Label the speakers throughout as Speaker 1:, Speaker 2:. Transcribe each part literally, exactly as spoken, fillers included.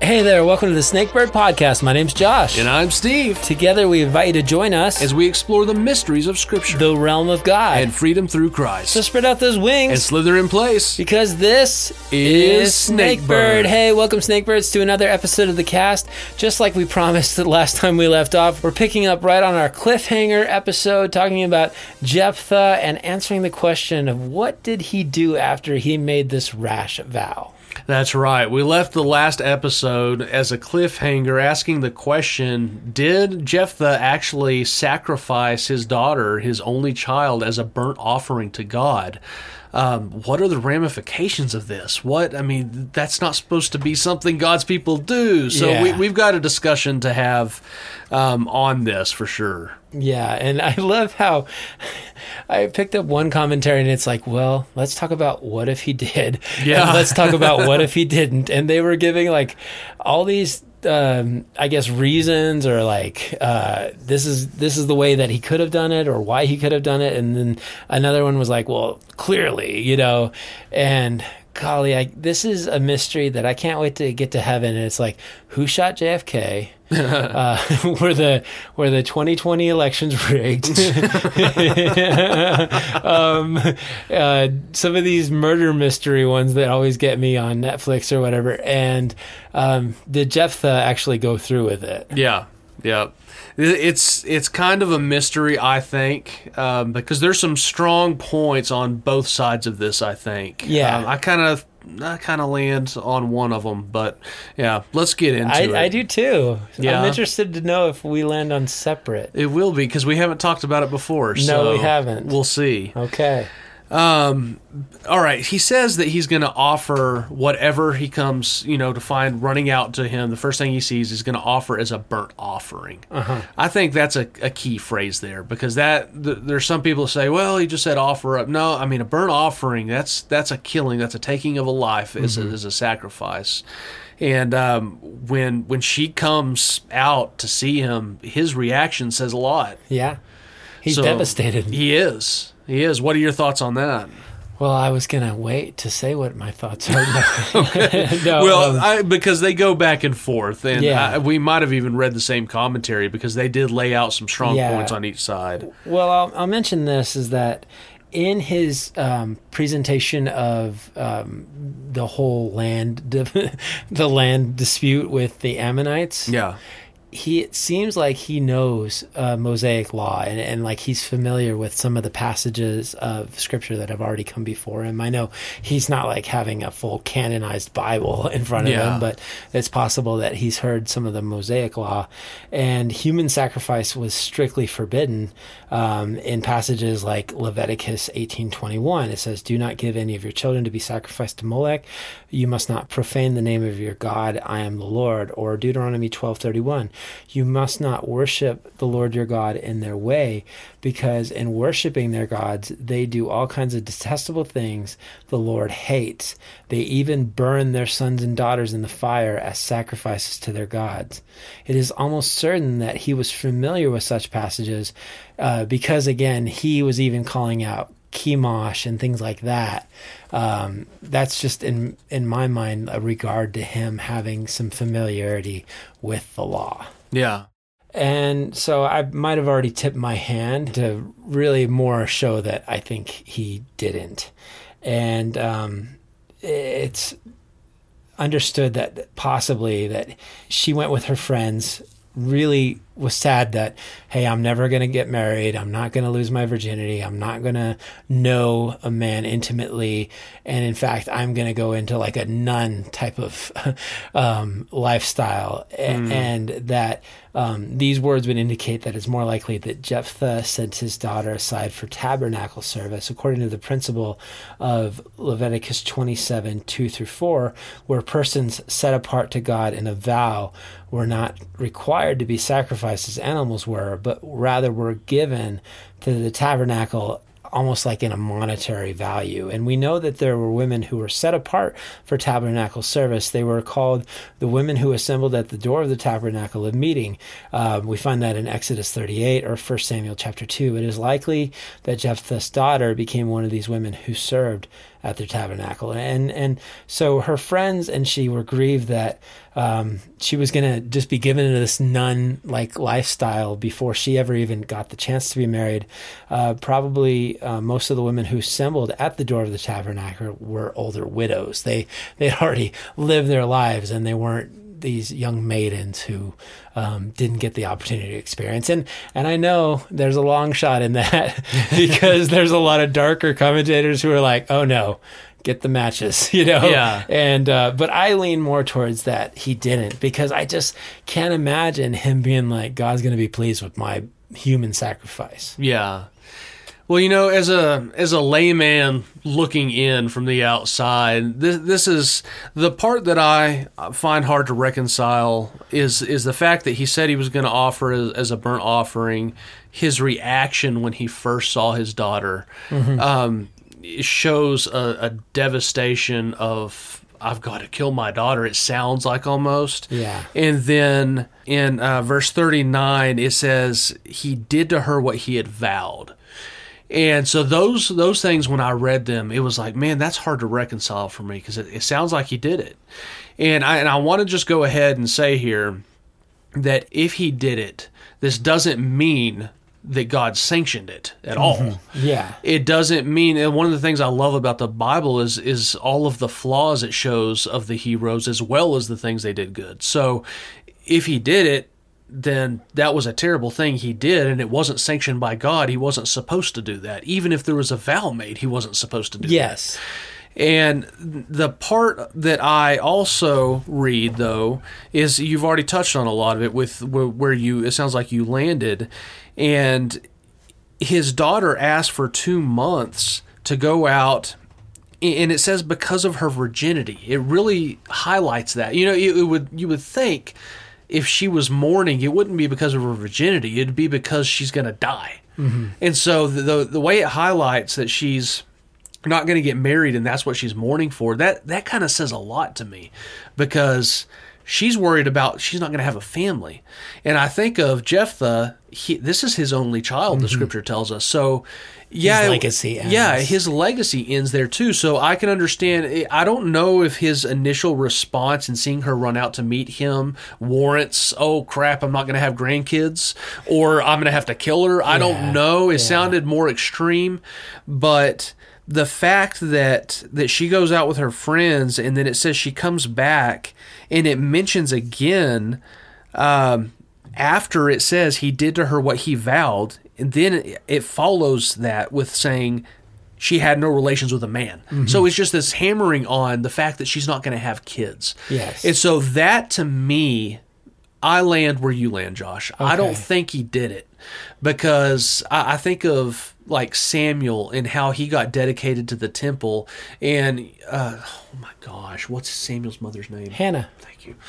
Speaker 1: Hey there, welcome to the Snakebird Podcast. My name's Josh.
Speaker 2: And I'm Steve.
Speaker 1: Together we invite you to join us
Speaker 2: as we explore the mysteries of Scripture,
Speaker 1: the realm of God,
Speaker 2: and freedom through Christ.
Speaker 1: So spread out those wings
Speaker 2: and slither in place,
Speaker 1: because this
Speaker 2: is
Speaker 1: is
Speaker 2: Snakebird.
Speaker 1: Snakebird. Hey, welcome Snakebirds to another episode of the cast. Just like we promised the last time we left off, we're picking up right on our cliffhanger episode, talking about Jephthah and answering the question of what did he do after he made this rash vow.
Speaker 2: That's right. We left the last episode as a cliffhanger asking the question, did Jephthah actually sacrifice his daughter, his only child, as a burnt offering to God? Um, what are the ramifications of this? What, I mean, that's not supposed to be something God's people do. So
Speaker 1: Yeah.
Speaker 2: we, we've got a discussion to have um, on this for sure.
Speaker 1: Yeah, and I love how I picked up one commentary and it's like, well, let's talk about what if he did.
Speaker 2: Yeah.
Speaker 1: And let's talk about what if he didn't. And they were giving like all these um, I guess reasons or like uh, this is this is the way that he could have done it or why he could have done it. And then another one was like, well, clearly, you know, and golly, I, this is a mystery that I can't wait to get to heaven. And it's like, who shot J F K? uh, were the were the twenty twenty elections rigged? um, uh, some of these murder mystery ones that always get me on Netflix or whatever. And um, did Jephthah actually go through with it?
Speaker 2: Yeah, yeah. It's it's kind of a mystery, I think, um, because there's some strong points on both sides of this. I think.
Speaker 1: Yeah.
Speaker 2: Um, I kind of I kind of land on one of them, but yeah, let's get into
Speaker 1: I,
Speaker 2: it.
Speaker 1: I do too.
Speaker 2: Yeah.
Speaker 1: I'm interested to know if we land on separate.
Speaker 2: It will be because we haven't talked about it before.
Speaker 1: No,
Speaker 2: so
Speaker 1: we haven't.
Speaker 2: We'll see.
Speaker 1: Okay.
Speaker 2: Um, all right. He says that he's going to offer whatever he comes, you know, to find running out to him. The first thing he sees is going to offer as a burnt offering.
Speaker 1: Uh-huh.
Speaker 2: I think that's a, a key phrase there because that th- there's some people who say, well, he just said offer up. No, I mean, a burnt offering, that's that's a killing. That's a taking of a life as,
Speaker 1: Mm-hmm.
Speaker 2: a, as a sacrifice. And um, when when she comes out to see him, his reaction says a lot.
Speaker 1: Yeah. He's
Speaker 2: So,
Speaker 1: devastated.
Speaker 2: He is. He is. What are your thoughts on that?
Speaker 1: Well, I was going to wait to say what my thoughts are. no,
Speaker 2: Well,
Speaker 1: um,
Speaker 2: I, because they go back and forth, and
Speaker 1: Yeah.
Speaker 2: I, we might have even read the same commentary because they did lay out some strong
Speaker 1: Yeah.
Speaker 2: points on each side.
Speaker 1: well, I'll, I'll mention this is that in his um, presentation of um, the whole land, the land dispute with the Ammonites,
Speaker 2: Yeah.
Speaker 1: he it seems like he knows uh, Mosaic law and, and like he's familiar with some of the passages of scripture that have already come before him. I know he's not like having a full canonized Bible in front of
Speaker 2: Yeah.
Speaker 1: him, but it's possible that he's heard some of the Mosaic law. And human sacrifice was strictly forbidden um, in passages like Leviticus eighteen twenty-one. It says, "Do not give any of your children to be sacrificed to Molech. You must not profane the name of your God. I am the Lord." Or Deuteronomy twelve thirty-one. You must not worship the Lord your God in their way, because in worshiping their gods, they do all kinds of detestable things the Lord hates. They even burn their sons and daughters in the fire as sacrifices to their gods. It is almost certain that he was familiar with such passages uh, because, again, he was even calling out Chemosh and things like that. Um, that's just in in my mind a regard to him having some familiarity with the law.
Speaker 2: Yeah.
Speaker 1: And so I might have already tipped my hand to really more show that I think he didn't. And um, it's understood that possibly that she went with her friends, really was sad that, hey, I'm never going to get married. I'm not going to lose my virginity. I'm not going to know a man intimately. And in fact, I'm going to go into like a nun type of um, lifestyle. Mm. And that um, these words would indicate that it's more likely that Jephthah sent his daughter aside for tabernacle service, according to the principle of Leviticus twenty-seven, two through four, where persons set apart to God in a vow were not required to be sacrificed as animals were, but rather were given to the tabernacle almost like in a monetary value. And we know that there were women who were set apart for tabernacle service. They were called the women who assembled at the door of the tabernacle of meeting. Uh, we find that in Exodus thirty-eight or First Samuel chapter two. It is likely that Jephthah's daughter became one of these women who served at their tabernacle. And and so her friends and she were grieved that um, she was going to just be given into this nun-like lifestyle before she ever even got the chance to be married. Uh, probably uh, most of the women who assembled at the door of the tabernacle were older widows. They they'd already lived their lives, and they weren't these young maidens who um, didn't get the opportunity to experience. And and I know there's a long shot in that because there's a lot of darker commentators who are like, oh no, get the matches, you know?
Speaker 2: Yeah.
Speaker 1: And, uh, but I lean more towards that he didn't, because I just can't imagine him being like, God's going to be pleased with my human sacrifice.
Speaker 2: Yeah. Well, you know, as a as a layman looking in from the outside, this this is the part that I find hard to reconcile is is the fact that he said he was going to offer as, as a burnt offering. His reaction when he first saw his daughter mm-hmm. um, it shows a, a devastation of, I've got to kill my daughter, it sounds like almost.
Speaker 1: Yeah.
Speaker 2: And then in uh, verse thirty-nine, it says, he did to her what he had vowed. And so those those things, when I read them, it was like, man, that's hard to reconcile for me, because it, it sounds like he did it. And I, and I want to just go ahead and say here that if he did it, this doesn't mean that God sanctioned it at all.
Speaker 1: Mm-hmm. Yeah.
Speaker 2: It doesn't mean, and one of the things I love about the Bible is is all of the flaws it shows of the heroes as well as the things they did good. So if he did it, then that was a terrible thing he did, and it wasn't sanctioned by God. He wasn't supposed to do that. Even if there was a vow made, he wasn't supposed to do
Speaker 1: yes.
Speaker 2: that. And the part that I also read, though, is you've already touched on a lot of it with where you, it sounds like you landed, and his daughter asked for two months to go out, and it says because of her virginity. It really highlights that. You know, it, it would you would think if she was mourning, it wouldn't be because of her virginity. It'd be because she's going to die. Mm-hmm. And so the, the the way it highlights that she's not going to get married and that's what she's mourning for, that, that kind of says a lot to me, because she's worried about she's not going to have a family. And I think of Jephthah, he, this is his only child, mm-hmm. the scripture tells us. So yeah,
Speaker 1: his legacy ends.
Speaker 2: Yeah, his legacy ends there too. So I can understand. I don't know if his initial response in seeing her run out to meet him warrants, oh crap, I'm not going to have grandkids, or I'm going to have to kill her. I yeah, don't know. It yeah. sounded more extreme, but the fact that that she goes out with her friends and then it says she comes back and it mentions again um, after it says he did to her what he vowed, and then it follows that with saying she had no relations with a man. Mm-hmm. So it's just this hammering on the fact that she's not going to have kids.
Speaker 1: Yes.
Speaker 2: And so that, to me, I land where you land, Josh. Okay. I don't think he did it, because I, I think of like Samuel and how he got dedicated to the temple, and uh, oh my gosh, what's Samuel's mother's name?
Speaker 1: Hannah.
Speaker 2: Thank you.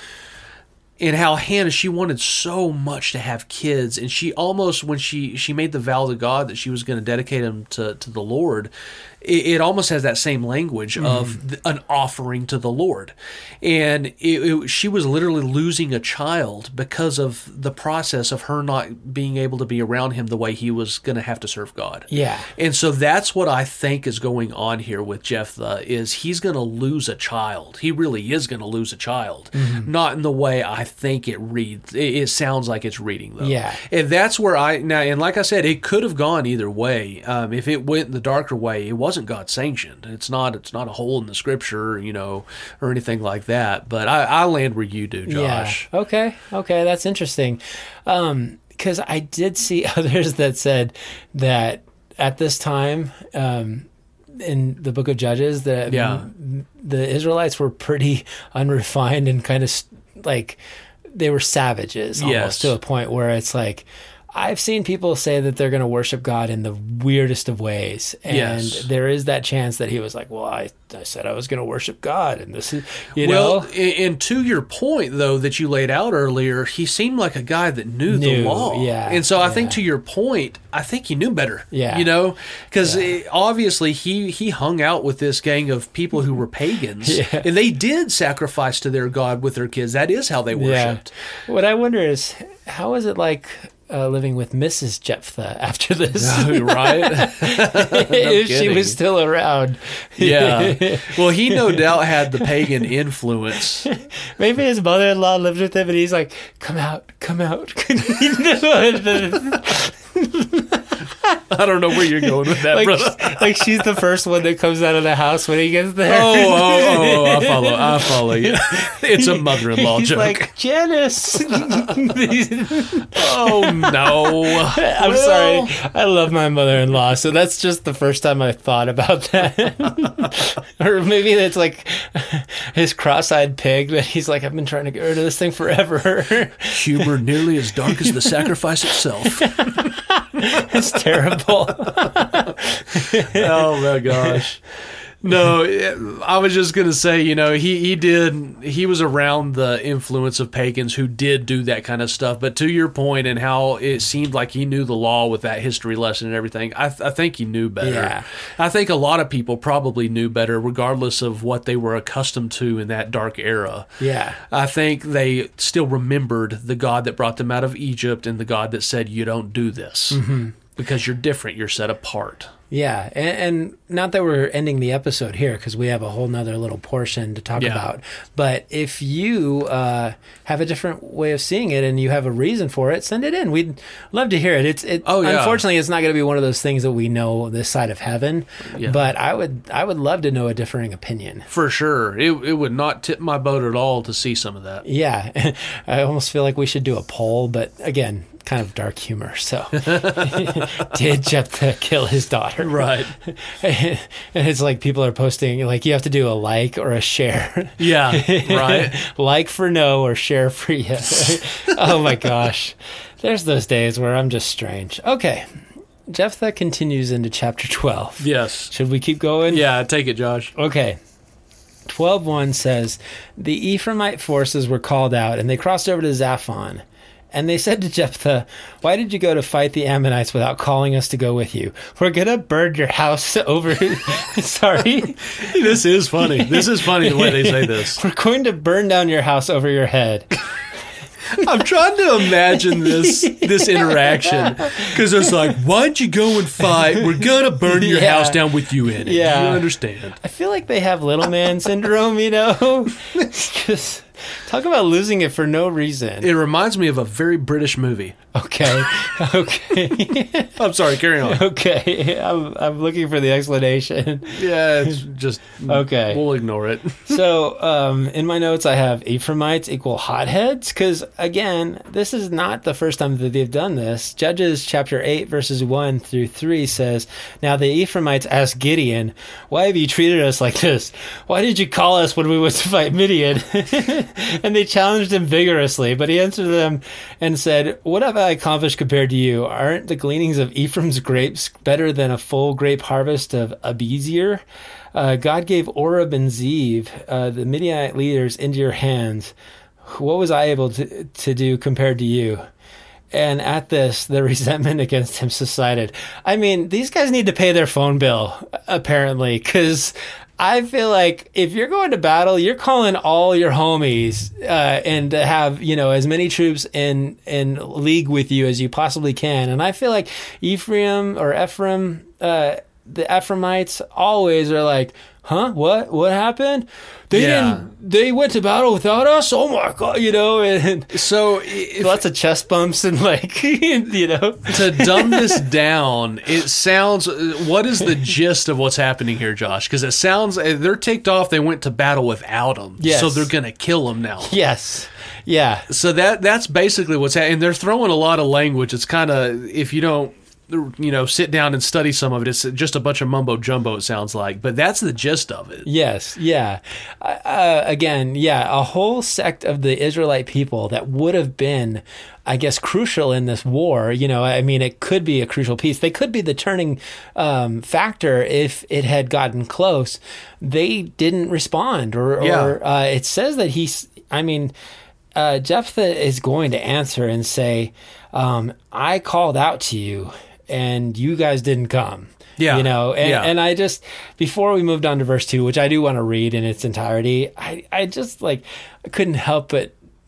Speaker 2: And how Hannah, she wanted so much to have kids, and she almost, when she, she made the vow to God that she was going to dedicate him to, to the Lord, it, it almost has that same language mm. of the, an offering to the Lord. And it, it, she was literally losing a child because of the process of her not being able to be around him the way he was going to have to serve God.
Speaker 1: Yeah.
Speaker 2: And so that's what I think is going on here with Jephthah, is he's going to lose a child. He really is going to lose a child. Mm-hmm. Not in the way I think it reads. It, it sounds like it's reading, though.
Speaker 1: Yeah.
Speaker 2: And that's where I, now, and like I said, it could have gone either way. Um, if it went the darker way, it wasn't God sanctioned. It's not, it's not a hole in the scripture, you know, or anything like that. But I, I land where you do, Josh.
Speaker 1: Yeah. Okay. Okay. That's interesting. Um, because I did see others that said that at this time, um, in the book of Judges, that
Speaker 2: yeah.
Speaker 1: the Israelites were pretty unrefined and kind of like they were savages almost,
Speaker 2: yes.
Speaker 1: to a point where it's like, I've seen people say that they're going to worship God in the weirdest of ways. And
Speaker 2: yes.
Speaker 1: there is that chance that he was like, well, I, I said I was going to worship God. And this is, you
Speaker 2: well,
Speaker 1: know.
Speaker 2: And to your point, though, that you laid out earlier, he seemed like a guy that knew,
Speaker 1: knew
Speaker 2: the law.
Speaker 1: Yeah.
Speaker 2: And so I
Speaker 1: yeah.
Speaker 2: think to your point, I think he knew better.
Speaker 1: Yeah.
Speaker 2: You know, because
Speaker 1: yeah.
Speaker 2: obviously he, he hung out with this gang of people who were pagans.
Speaker 1: yeah.
Speaker 2: And they did sacrifice to their God with their kids. That is how they worshipped.
Speaker 1: Yeah. What I wonder is, how is it like uh, living with Missus Jephthah after this.
Speaker 2: Right?
Speaker 1: If she
Speaker 2: kidding.
Speaker 1: was still around.
Speaker 2: Yeah. Well, he no doubt had the pagan influence.
Speaker 1: Maybe his mother-in-law lived with him and he's like, come out, come out.
Speaker 2: I don't know where you're going with that,
Speaker 1: like,
Speaker 2: brother.
Speaker 1: like she's the first one that comes out of the house when he gets there.
Speaker 2: Oh, oh, oh, oh, I follow. I follow you. It's a mother-in-law
Speaker 1: He's
Speaker 2: joke.
Speaker 1: like, Janice.
Speaker 2: Oh, no.
Speaker 1: I'm
Speaker 2: Well,
Speaker 1: sorry. I love my mother-in-law, so that's just the first time I thought about that. Or maybe it's like his cross-eyed pig that he's like, I've been trying to get rid of this thing forever.
Speaker 2: Humor nearly as dark as the sacrifice itself.
Speaker 1: It's terrible.
Speaker 2: Oh, my gosh. No, I was just going to say, you know, he, he did, he was around the influence of pagans who did do that kind of stuff. But to your point and how it seemed like he knew the law with that history lesson and everything, I, I think he knew better.
Speaker 1: Yeah.
Speaker 2: I think a lot of people probably knew better regardless of what they were accustomed to in that dark era.
Speaker 1: Yeah.
Speaker 2: I think they still remembered the God that brought them out of Egypt and the God that said, you don't do this
Speaker 1: Mm-hmm.
Speaker 2: because you're different, you're set apart.
Speaker 1: Yeah, and, and not that we're ending the episode here because we have a whole nother little portion to talk
Speaker 2: Yeah.
Speaker 1: about. But if you uh, have a different way of seeing it and you have a reason for it, send it in. We'd love to hear it. It's it.
Speaker 2: Oh, yeah.
Speaker 1: Unfortunately, it's not going to be one of those things that we know this side of heaven.
Speaker 2: Yeah.
Speaker 1: But I would I would love to know a differing opinion.
Speaker 2: For sure. It, it would not tip my boat at all to see some of that.
Speaker 1: Yeah, I almost feel like we should do a poll, but again, kind of dark humor. So, did Jephthah kill his daughter?
Speaker 2: Right.
Speaker 1: And it's like people are posting, like you have to do a like or a share.
Speaker 2: Yeah, right.
Speaker 1: Like for no or share for yes. Oh my gosh. There's those days where I'm just strange. Okay. Jephthah continues into chapter twelve.
Speaker 2: Yes.
Speaker 1: Should we keep going?
Speaker 2: Yeah, take it, Josh.
Speaker 1: Okay. twelve one says, the Ephraimite forces were called out, and they crossed over to Zaphon. And they said to Jephthah, why did you go to fight the Ammonites without calling us to go with you? We're going to burn your house over... Sorry?
Speaker 2: This is funny. This is funny the way they say this.
Speaker 1: We're going to burn down your house over your head.
Speaker 2: I'm trying to imagine this this interaction because it's like, why'd you go and fight? We're gonna burn your
Speaker 1: Yeah.
Speaker 2: house down with you in it.
Speaker 1: Yeah.
Speaker 2: You understand?
Speaker 1: I feel like they have little man syndrome, you know? Just talk about losing it for no reason.
Speaker 2: It reminds me of a very British movie.
Speaker 1: Okay. Okay.
Speaker 2: I'm sorry, carry on.
Speaker 1: Okay. I'm, I'm looking for the explanation.
Speaker 2: Yeah, it's just
Speaker 1: Okay.
Speaker 2: We'll ignore it.
Speaker 1: So, um, in my notes, I have Ephraimites equal hotheads, because, again, this is not the first time that they've done this. Judges chapter eight, verses one through three says, now the Ephraimites asked Gideon, why have you treated us like this? Why did you call us when we went to fight Midian? And they challenged him vigorously, but he answered them and said, what have I accomplished compared to you? Aren't the gleanings of Ephraim's grapes better than a full grape harvest of Abiezer? Uh, God gave Oreb and Zeeb, uh, the Midianite leaders, into your hands. What was I able to, to do compared to you? And at this, the resentment against him subsided. I mean, these guys need to pay their phone bill, apparently, because I feel like if you're going to battle, you're calling all your homies uh, and to have, you know, as many troops in, in league with you as you possibly can. And I feel like Ephraim or Ephraim, uh, the Ephraimites always are like, huh, what, what happened? They
Speaker 2: Yeah.
Speaker 1: didn't, they went to battle without us? Oh my God, you know, and
Speaker 2: So if,
Speaker 1: lots of chest bumps and like, you know.
Speaker 2: to dumb this down, it sounds. What is the gist of what's happening here, Josh? Because it sounds they're ticked off. They went to battle without him,
Speaker 1: Yes.
Speaker 2: so they're gonna kill him now.
Speaker 1: Yes. Yeah.
Speaker 2: So that that's basically what's happening. And they're throwing a lot of language. It's kind of, if you don't, you know, sit down and study some of it, it's just a bunch of mumbo jumbo. It sounds like, but that's the gist of it.
Speaker 1: Yes. Yeah. Uh, again, yeah, a whole sect of the Israelite people that would have been, I guess, crucial in this war. You know, I mean, it could be a crucial piece. They could be the turning um, factor if it had gotten close. They didn't respond, or,
Speaker 2: Yeah.
Speaker 1: or uh, it says that he's, I mean, uh, Jephthah is going to answer and say, um, I called out to you and you guys didn't come.
Speaker 2: Yeah.
Speaker 1: You know, and,
Speaker 2: Yeah.
Speaker 1: and I just, before we moved on to verse two, which I do want to read in its entirety, I, I just like, I couldn't help but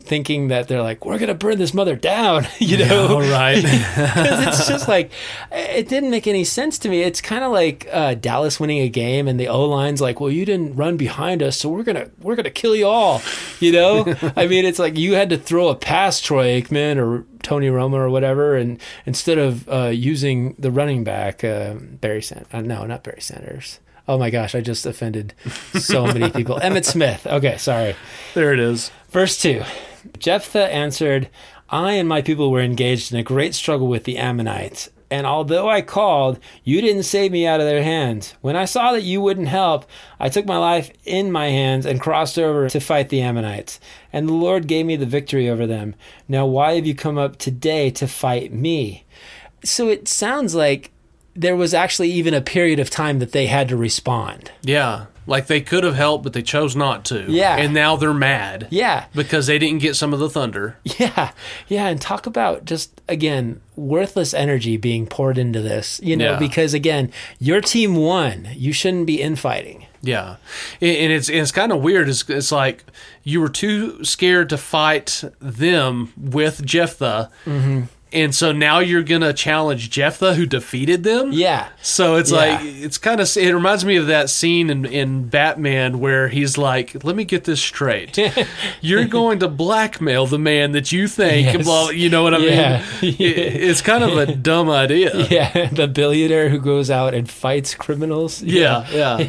Speaker 1: thinking that they're like, we're going to burn this mother down, you know?
Speaker 2: Yeah, right.
Speaker 1: Because it's just like, it didn't make any sense to me. It's kind of like uh, Dallas winning a game and the O-line's like, well, you didn't run behind us, so we're going to we're gonna kill you all, you know? I mean, it's like you had to throw a pass, Troy Aikman or Tony Romo or whatever, and instead of uh, using the running back, uh, Barry Sanders. Uh, no, not Barry Sanders. Oh my gosh, I just offended so many people. Emmitt Smith. Okay, sorry.
Speaker 2: There it is.
Speaker 1: Verse two. Jephthah answered, I and my people were engaged in a great struggle with the Ammonites, and although I called, you didn't save me out of their hands. When I saw that you wouldn't help, I took my life in my hands and crossed over to fight the Ammonites, and the Lord gave me the victory over them. Now why have you come up today to fight me? So it sounds like there was actually even a period of time that they had to respond.
Speaker 2: Yeah. Like they could have helped, but they chose not to.
Speaker 1: Yeah.
Speaker 2: And now they're mad.
Speaker 1: Yeah.
Speaker 2: Because they didn't get some of the thunder.
Speaker 1: Yeah. Yeah. And talk about just, again, worthless energy being poured into this, you know,
Speaker 2: Yeah.
Speaker 1: because, again, your team won. You shouldn't be infighting.
Speaker 2: Yeah. And it's it's kind of weird. It's, it's like you were too scared to fight them with Jephthah. Mm-hmm. And so now you're going to challenge Jephthah, who defeated them?
Speaker 1: Yeah.
Speaker 2: So it's
Speaker 1: Yeah.
Speaker 2: like, it's kind of, it reminds me of that scene in, in Batman where he's like, let me get this straight. You're going to blackmail the man that you think,
Speaker 1: Yes.
Speaker 2: well, you know what I
Speaker 1: Yeah.
Speaker 2: mean? It- it's kind of a dumb idea.
Speaker 1: Yeah. The billionaire who goes out and fights criminals.
Speaker 2: Yeah,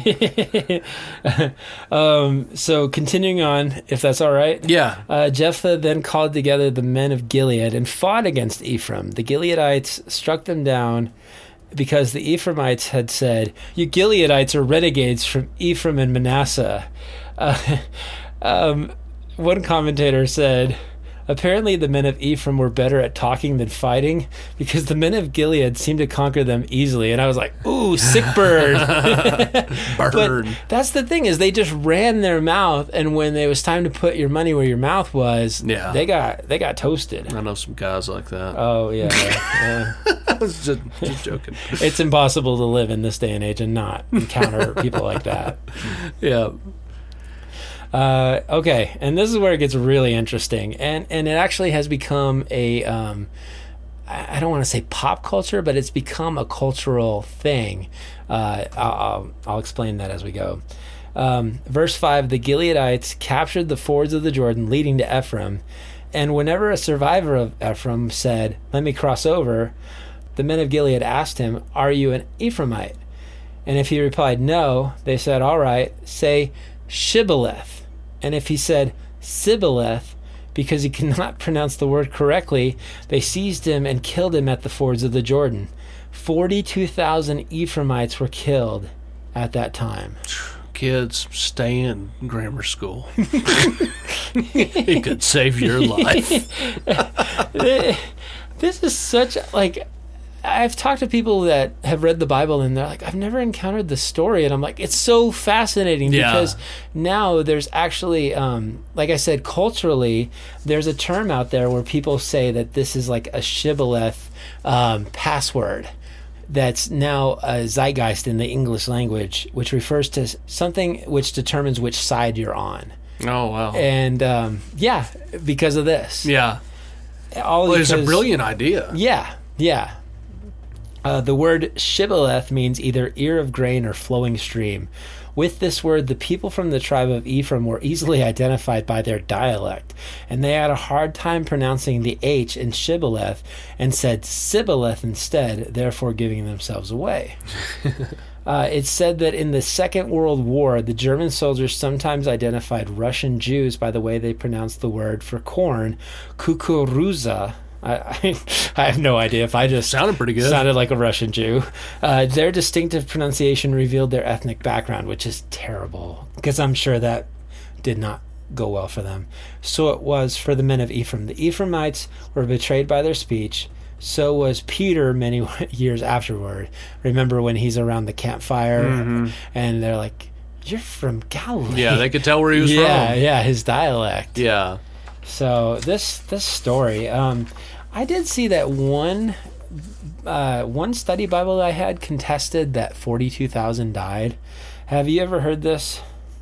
Speaker 2: yeah.
Speaker 1: Um, so continuing on, if that's all right.
Speaker 2: Yeah.
Speaker 1: Uh, Jephthah then called together the men of Gilead and fought against Ephraim. The Gileadites struck them down because the Ephraimites had said, you Gileadites are renegades from Ephraim and Manasseh. Uh, um, one commentator said, apparently the men of Ephraim were better at talking than fighting because the men of Gilead seemed to conquer them easily. And I was like, ooh, sick bird.
Speaker 2: Bird.
Speaker 1: But that's the thing, is they just ran their mouth, and when it was time to put your money where your mouth was,
Speaker 2: Yeah.
Speaker 1: they got they got toasted.
Speaker 2: I know some guys like that.
Speaker 1: Oh, yeah. yeah.
Speaker 2: I was just, just joking.
Speaker 1: It's impossible to live in this day and age and not encounter people like that.
Speaker 2: Yeah.
Speaker 1: Uh, okay, and this is where it gets really interesting, and and it actually has become a um, I I don't want to say pop culture, but it's become a cultural thing. Uh, I'll, I'll I'll explain that as we go. Um, verse five: the Gileadites captured the fords of the Jordan leading to Ephraim, and whenever a survivor of Ephraim said, "Let me cross over," the men of Gilead asked him, "Are you an Ephraimite?" And if he replied no, they said, "All right, say Shibboleth." And if he said Sibboleth, because he could not pronounce the word correctly, they seized him and killed him at the fords of the Jordan. forty-two thousand Ephraimites were killed at that time.
Speaker 2: Kids, stay in grammar school. It could save your life.
Speaker 1: This is such, like, I've talked to people that have read the Bible and they're like, I've never encountered this story. And I'm like, it's so fascinating
Speaker 2: Yeah.
Speaker 1: because now there's actually, um, like I said, culturally, there's a term out there where people say that this is like a shibboleth um, password that's now a zeitgeist in the English language, which refers to something which determines which side you're on.
Speaker 2: Oh, wow.
Speaker 1: And um, yeah, because of this.
Speaker 2: Yeah.
Speaker 1: All
Speaker 2: Well, it's a
Speaker 1: because-
Speaker 2: brilliant idea.
Speaker 1: Yeah, yeah. Uh, the word shibboleth means either ear of grain or flowing stream. With this word, the people from the tribe of Ephraim were easily identified by their dialect, and they had a hard time pronouncing the H in shibboleth and said sibboleth instead, therefore giving themselves away. Uh, it's said that in the Second World War, the German soldiers sometimes identified Russian Jews by the way they pronounced the word for corn, kukuruza. I, I, I have no idea if I just
Speaker 2: Sounded pretty good.
Speaker 1: sounded like a Russian Jew. Uh, their distinctive pronunciation revealed their ethnic background, which is terrible, because I'm sure that did not go well for them. So it was for the men of Ephraim. The Ephraimites were betrayed by their speech. So was Peter many years afterward. Remember when he's around the campfire
Speaker 2: Mm-hmm.
Speaker 1: and they're like, "You're from Galilee."
Speaker 2: Yeah, they could tell where he was
Speaker 1: yeah,
Speaker 2: from.
Speaker 1: yeah, his dialect.
Speaker 2: Yeah.
Speaker 1: So this this story, um, I did see that one uh, one study Bible I had contested that forty-two thousand died. Have you ever heard this?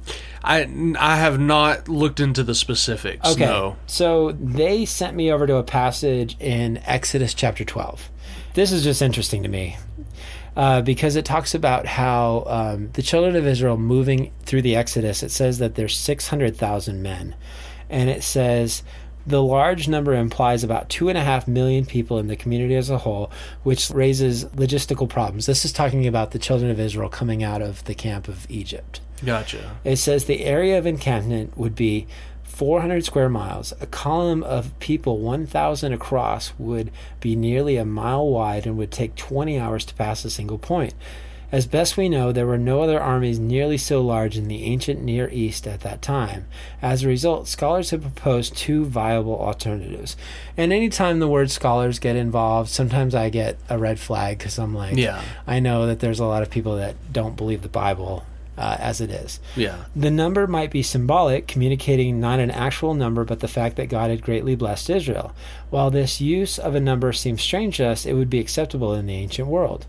Speaker 2: I, I have not looked into the specifics.
Speaker 1: Okay.
Speaker 2: No.
Speaker 1: So they sent me over to a passage in Exodus chapter twelve. This is just interesting to me uh, because it talks about how um, the children of Israel moving through the Exodus, it says that there's six hundred thousand men. And it says the large number implies about two and a half million people in the community as a whole, which raises logistical problems. This is talking about the children of Israel coming out of the camp of Egypt.
Speaker 2: Gotcha.
Speaker 1: It says the area of encampment would be four hundred square miles. A column of people one thousand across would be nearly a mile wide and would take twenty hours to pass a single point. As best we know, there were no other armies nearly so large in the ancient Near East at that time. As a result, scholars have proposed two viable alternatives. And anytime the word scholars get involved, sometimes I get a red flag because I'm like,
Speaker 2: Yeah.
Speaker 1: I know that there's a lot of people that don't believe the Bible uh, as it is.
Speaker 2: Yeah.
Speaker 1: The number might be symbolic, communicating not an actual number, but the fact that God had greatly blessed Israel. While this use of a number seems strange to us, it would be acceptable in the ancient world.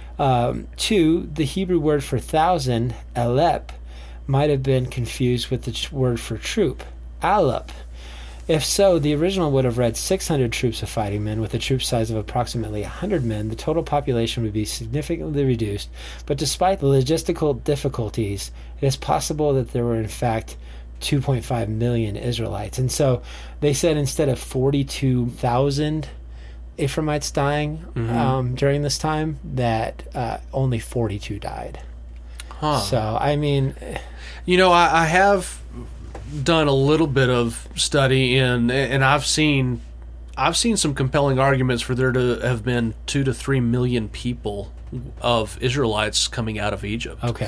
Speaker 1: Um, two, the Hebrew word for thousand, alep, might have been confused with the ch- word for troop, alep. If so, the original would have read six hundred troops of fighting men with a troop size of approximately one hundred men. The total population would be significantly reduced, but despite the logistical difficulties, it is possible that there were in fact two point five million Israelites. And so they said instead of forty-two thousand Ephraimites dying
Speaker 2: Mhm.
Speaker 1: um, during this time, that uh, only forty-two died.
Speaker 2: Huh.
Speaker 1: So, I mean,
Speaker 2: You know, I, I have done a little bit of study in, and I've seen, I've seen some compelling arguments for there to have been two to three million people of Israelites coming out of Egypt.
Speaker 1: okay.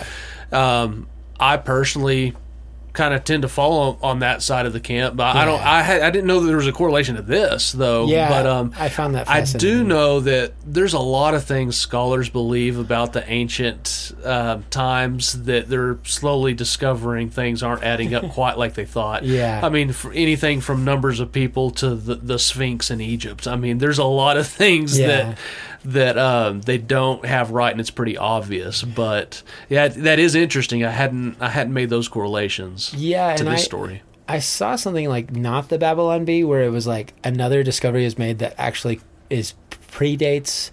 Speaker 2: Um, I personally kind of tend to follow on that side of the camp, but I don't. I had, I didn't know that there was a correlation to this though.
Speaker 1: Yeah,
Speaker 2: but um,
Speaker 1: I found that
Speaker 2: I
Speaker 1: fascinating.
Speaker 2: do know that there's a lot of things scholars believe about the ancient uh, times that they're slowly discovering things aren't adding up quite like they thought.
Speaker 1: Yeah.
Speaker 2: I mean, for anything from numbers of people to the, the Sphinx in Egypt. I mean, there's a lot of things
Speaker 1: Yeah.
Speaker 2: that that um, they don't have right, and it's pretty obvious. But yeah, that is interesting. I hadn't I hadn't made those correlations
Speaker 1: Yeah,
Speaker 2: to
Speaker 1: and
Speaker 2: this
Speaker 1: I,
Speaker 2: story.
Speaker 1: I saw something like not the Babylon Bee, where it was like another discovery is made that actually is predates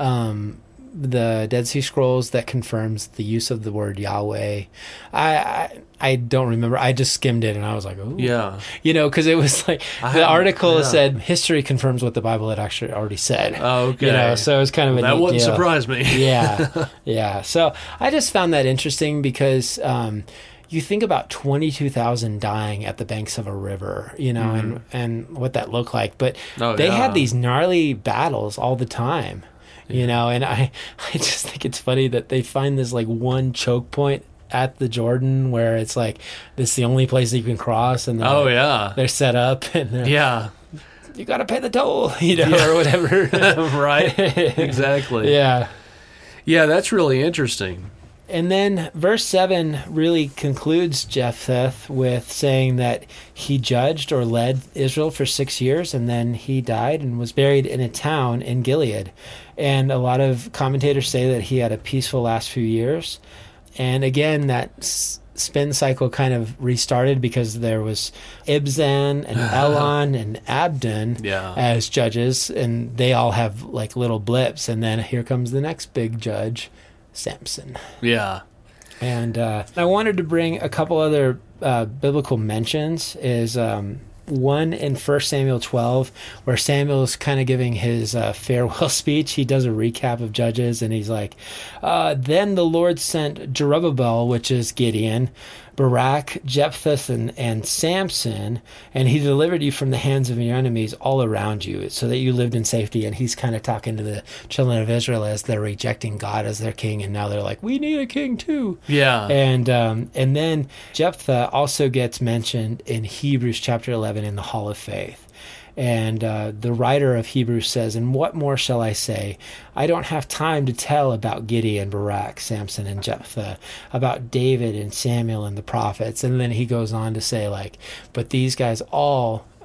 Speaker 1: um, the Dead Sea Scrolls that confirms the use of the word Yahweh. I I, I don't remember. I just skimmed it and I was like, ooh.
Speaker 2: Yeah.
Speaker 1: You know, because it was like
Speaker 2: I
Speaker 1: the
Speaker 2: hadn't-
Speaker 1: article
Speaker 2: yeah.
Speaker 1: said history confirms what the Bible had actually already said.
Speaker 2: Oh, okay.
Speaker 1: You know, so it was kind of a
Speaker 2: That
Speaker 1: neat
Speaker 2: wouldn't
Speaker 1: deal.
Speaker 2: surprise me.
Speaker 1: yeah, yeah. So I just found that interesting because um, you think about twenty-two thousand dying at the banks of a river, you know, and, and what that looked like. But
Speaker 2: Oh,
Speaker 1: they
Speaker 2: yeah.
Speaker 1: had these gnarly battles all the time, you know, and I, I just think it's funny that they find this like one choke point at the Jordan where it's like, this is the only place that you can cross. And they're,
Speaker 2: Oh
Speaker 1: like,
Speaker 2: yeah.
Speaker 1: they're set up and they're,
Speaker 2: Yeah.
Speaker 1: you got to pay the toll, you know, or whatever.
Speaker 2: Right. Exactly.
Speaker 1: Yeah.
Speaker 2: Yeah, that's really interesting.
Speaker 1: And then verse seven really concludes Jephthah with saying that he judged or led Israel for six years, and then he died and was buried in a town in Gilead. And a lot of commentators say that he had a peaceful last few years. And again, that s- spin cycle kind of restarted because there was Ibzan and Elon and Abdon
Speaker 2: Yeah.
Speaker 1: as judges, and they all have like little blips. And then here comes the next big judge, Samson.
Speaker 2: Yeah.
Speaker 1: And uh, I wanted to bring a couple other uh, biblical mentions. Is um, one in First Samuel twelve, where Samuel's kind of giving his uh, farewell speech. He does a recap of Judges, and he's like, uh, then the Lord sent Jerubbaal, which is Gideon, Barak, Jephthah, and, and Samson, and he delivered you from the hands of your enemies all around you, so that you lived in safety. And he's kind of talking to the children of Israel as they're rejecting God as their king, and now they're like, we need a king too.
Speaker 2: Yeah.
Speaker 1: And um, and then Jephthah also gets mentioned in Hebrews chapter eleven in the Hall of Faith. And uh, the writer of Hebrews says, and what more shall I say? I don't have time to tell about Gideon, Barak, Samson, and Jephthah, about David and Samuel and the prophets. And then he goes on to say, like, but these guys all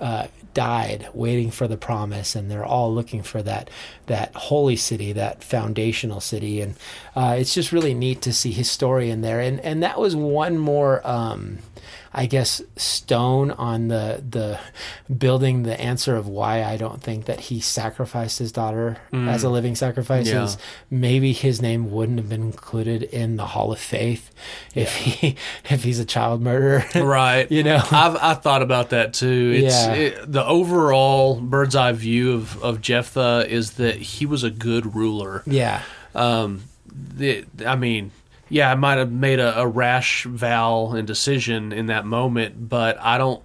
Speaker 1: uh, died waiting for the promise, and they're all looking for that that holy city, that foundational city. And uh, it's just really neat to see his story in there. And and that was one more um, I guess, stone on the the building the answer of why I don't think that he sacrificed his daughter mm. as a living sacrifice.
Speaker 2: Yeah.
Speaker 1: Is maybe his name wouldn't have been included in the Hall of Faith if yeah. he if he's a child murderer.
Speaker 2: Right.
Speaker 1: You know,
Speaker 2: I've I thought about that too. It's
Speaker 1: Yeah.
Speaker 2: it, the overall bird's eye view of of Jephthah is that he was a good ruler.
Speaker 1: yeah,
Speaker 2: Um, the, I mean, yeah, I might have made a, a rash vow and decision in that moment, but I don't,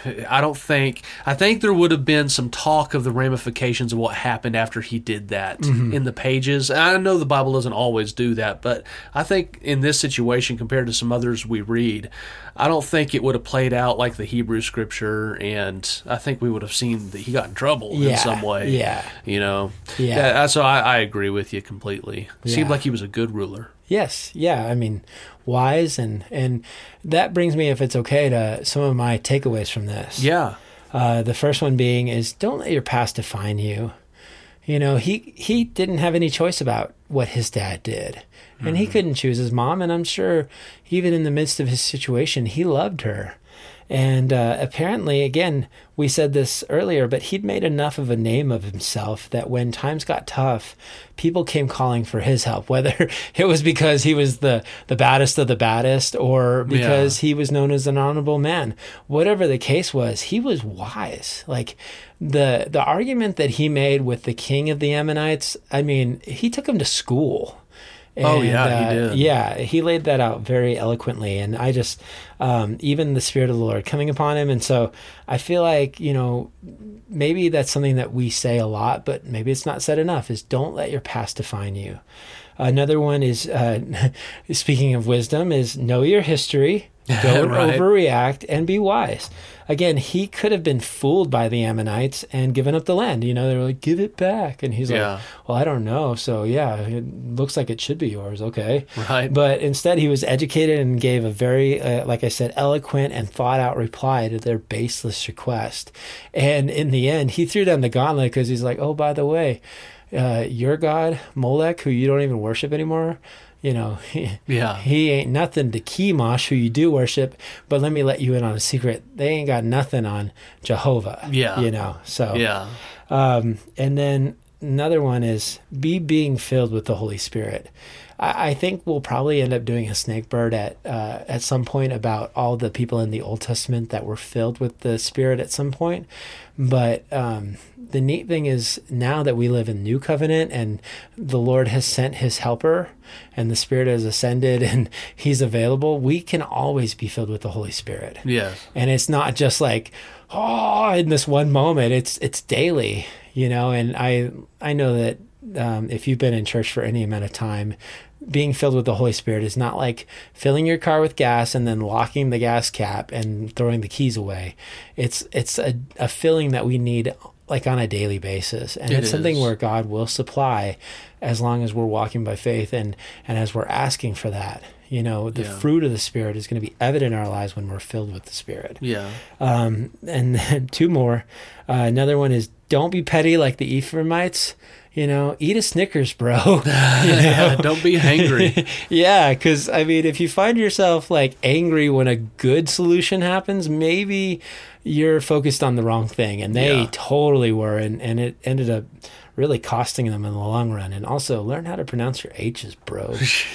Speaker 2: I don't think, I think there would have been some talk of the ramifications of what happened after he did that mm-hmm. in the pages. And I know the Bible doesn't always do that, but I think in this situation, compared to some others we read, I don't think it would have played out like the Hebrew scripture, and I think we would have seen that he got in trouble
Speaker 1: yeah,
Speaker 2: in some way.
Speaker 1: Yeah.
Speaker 2: You know?
Speaker 1: Yeah.
Speaker 2: yeah so I, I agree with you completely. It
Speaker 1: Yeah.
Speaker 2: seemed like he was a good ruler.
Speaker 1: Yes, yeah. I mean, wise, and and that brings me, if it's okay, to some of my takeaways from this.
Speaker 2: Yeah.
Speaker 1: Uh, the first one being is don't let your past define you. You know, he he didn't have any choice about what his dad did, and mm-hmm. he couldn't choose his mom. And I'm sure, even in the midst of his situation, he loved her. And uh, apparently, again, we said this earlier, but he'd made enough of a name of himself that when times got tough, people came calling for his help, whether it was because he was the, the baddest of the baddest or because yeah. he was known as an honorable man. Whatever the case was, he was wise. Like the the argument that he made with the king of the Ammonites, I mean, he took him to school. And,
Speaker 2: oh, yeah,
Speaker 1: uh,
Speaker 2: he did.
Speaker 1: Yeah, he laid that out very eloquently. And I just, um, even the Spirit of the Lord coming upon him. And so I feel like, you know, maybe that's something that we say a lot, but maybe it's not said enough, is don't let your past define you. Another one is, uh, speaking of wisdom, is know your history, don't
Speaker 2: right.
Speaker 1: overreact, and be wise. Again, he could have been fooled by the Ammonites and given up the land. You know, they were like, give it back. And he's
Speaker 2: yeah.
Speaker 1: like, well, I don't know. So, yeah, it looks like it should be yours. Okay.
Speaker 2: Right.
Speaker 1: But instead, he was educated and gave a very, uh, like I said, eloquent and thought out reply to their baseless request. And in the end, he threw down the gauntlet because he's like, oh, by the way, uh, your God, Molech, who you don't even worship anymore, you know, he,
Speaker 2: yeah.
Speaker 1: he ain't nothing to Chemosh, who you do worship, but let me let you in on a secret. They ain't got nothing on Jehovah.
Speaker 2: Yeah.
Speaker 1: You know, so.
Speaker 2: Yeah.
Speaker 1: Um, and then another one is be being filled with the Holy Spirit. I, I think we'll probably end up doing a snake bird at, uh, at some point about all the people in the Old Testament that were filled with the Spirit at some point. But um, the neat thing is now that we live in New Covenant and the Lord has sent his helper and the Spirit has ascended and he's available, we can always be filled with the Holy Spirit.
Speaker 2: Yes.
Speaker 1: And it's not just like, oh, in this one moment, it's it's daily, you know. And I I know that um, if you've been in church for any amount of time, being filled with the Holy Spirit is not like filling your car with gas and then locking the gas cap and throwing the keys away. It's it's a, a filling that we need like on a daily basis. And
Speaker 2: it
Speaker 1: it's
Speaker 2: is.
Speaker 1: something where God will supply as long as we're walking by faith and, and as we're asking for that. You know, the
Speaker 2: yeah.
Speaker 1: fruit of the Spirit is going to be evident in our lives when we're filled with the Spirit.
Speaker 2: Yeah.
Speaker 1: Um, and then two more. Uh, another one is don't be petty like the Ephraimites. You know, eat a Snickers, bro. You know?
Speaker 2: Yeah, don't be angry.
Speaker 1: Yeah, because, I mean, if you find yourself, like, angry when a good solution happens, maybe you're focused on the wrong thing. And they
Speaker 2: yeah.
Speaker 1: totally were, and, and it ended up really costing them in the long run. And also, learn how to pronounce your H's, bro.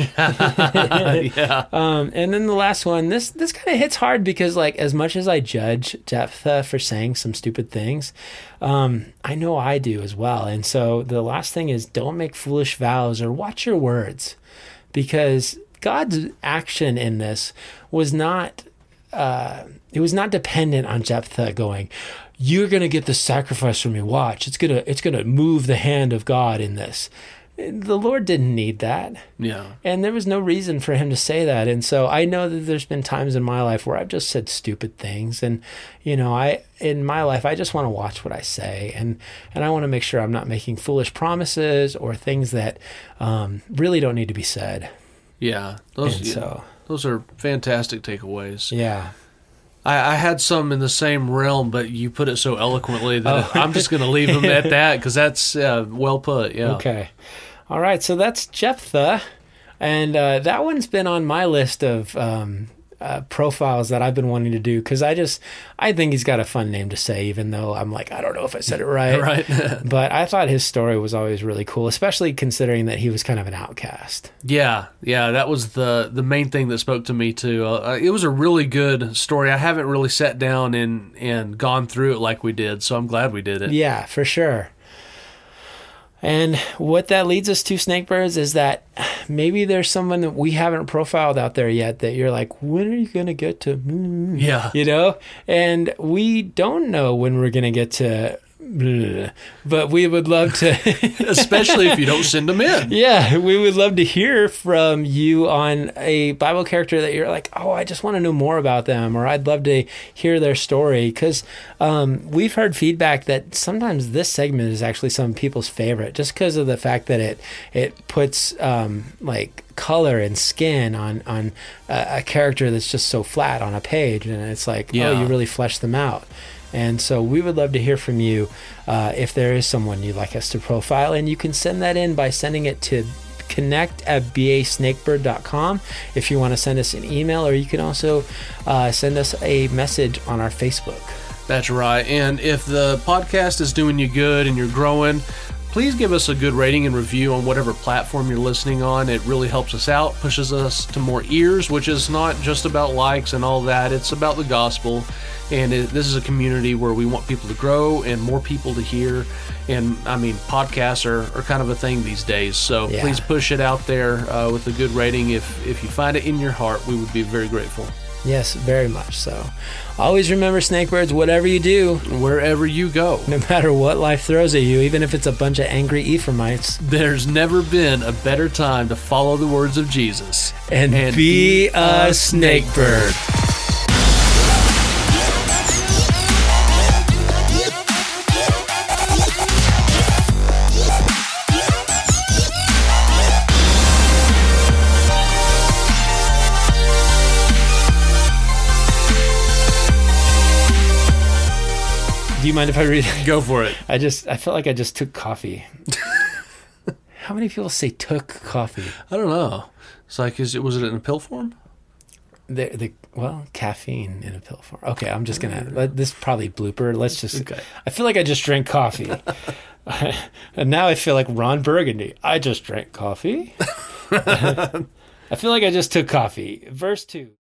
Speaker 2: yeah.
Speaker 1: Um, and then the last one, this this kind of hits hard because, like, as much as I judge Jephthah for saying some stupid things, um, I know I do as well. And so the last thing is don't make foolish vows or watch your words, because God's action in this was not uh, it was not dependent on Jephthah going, you're going to get the sacrifice from me. Watch, it's gonna it's gonna move the hand of God in this. The Lord didn't need that.
Speaker 2: Yeah.
Speaker 1: And there was no reason for him to say that. And so I know that there's been times in my life where I've just said stupid things. And, you know, I in my life, I just want to watch what I say. And, and I want to make sure I'm not making foolish promises or things that um, really don't need to be said.
Speaker 2: Yeah. Those,
Speaker 1: and so,
Speaker 2: those are fantastic takeaways.
Speaker 1: Yeah.
Speaker 2: I, I had some in the same realm, but you put it so eloquently that
Speaker 1: Oh.
Speaker 2: I'm just going to leave them at that because that's uh, well put. Yeah.
Speaker 1: Okay. All right. So that's Jephthah. And uh, that one's been on my list of um, uh, profiles that I've been wanting to do because I just, I think he's got a fun name to say, even though I'm like, I don't know if I said it right.
Speaker 2: Right.
Speaker 1: But I thought his story was always really cool, especially considering that he was kind of an outcast.
Speaker 2: Yeah, yeah, that was the the main thing that spoke to me too. Uh, it was a really good story. I haven't really sat down and and gone through it like we did, so I'm glad we did it.
Speaker 1: Yeah, for sure. And what that leads us to, Snakebirds, is that maybe there's someone that we haven't profiled out there yet that you're like, when are you going to get to, mm,
Speaker 2: Yeah.
Speaker 1: you know? And we don't know when we're going to get to, but we would love to,
Speaker 2: Especially if you don't send them in.
Speaker 1: yeah, we would love to hear from you on a Bible character that you're like, oh, I just want to know more about them, or I'd love to hear their story. Because um, we've heard feedback that sometimes this segment is actually some people's favorite, just because of the fact that it it puts um, like color and skin on on a, a character that's just so flat on a page, and it's like,
Speaker 2: Yeah.
Speaker 1: oh, you really flesh them out. And so we would love to hear from you uh, if there is someone you'd like us to profile. And you can send that in by sending it to connect at b a snakebird dot com if you want to send us an email, or you can also uh, send us a message on our Facebook.
Speaker 2: That's right. And if the podcast is doing you good and you're growing, please give us a good rating and review on whatever platform you're listening on. It really helps us out, pushes us to more ears, which is not just about likes and all that. It's about the gospel. And it, this is a community where we want people to grow and more people to hear. And I mean, podcasts are, are kind of a thing these days. So
Speaker 1: Yeah.
Speaker 2: please push it out there uh, with a good rating. If, if you find it in your heart, we would be very grateful.
Speaker 1: Yes, very much so. Always remember, Snakebirds, whatever you do,
Speaker 2: Wherever you go,
Speaker 1: no matter what life throws at you, even if it's a bunch of angry Ephraimites,
Speaker 2: there's never been a better time to follow the words of Jesus
Speaker 1: and,
Speaker 2: And
Speaker 1: be
Speaker 2: be
Speaker 1: a
Speaker 2: a
Speaker 1: snakebird. Do you mind if I read it?
Speaker 2: Go for it.
Speaker 1: I just, I felt like I just took coffee. How many people say took coffee?
Speaker 2: I don't know. It's like, is it was it in a pill form?
Speaker 1: The, the well, caffeine in a pill form. Okay, I'm just gonna. Let, this is probably blooper. Let's just.
Speaker 2: Okay.
Speaker 1: I feel like I just drank coffee, and now I feel like Ron Burgundy. I just drank coffee. I feel like I just took coffee. Verse two.